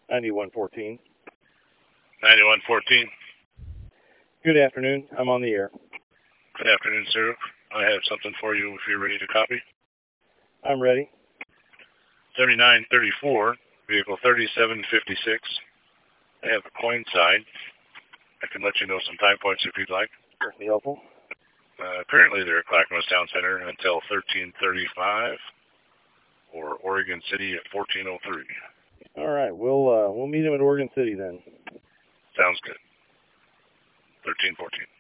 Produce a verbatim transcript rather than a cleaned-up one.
ninety-one fourteen. ninety-one fourteen. Good afternoon. I'm on the air. Good afternoon, sir. I have something for you if you're ready to copy. I'm ready. seventy-nine thirty-four, vehicle thirty-seven fifty-six. I have a coin side. I can let you know some time points if you'd like. Certainly helpful. Uh, currently, they're at Clackamas Town Center until thirteen thirty-five, or Oregon City at fourteen oh three. All right, we'll uh, we'll meet him at Oregon City then. Sounds good. thirteen fourteen.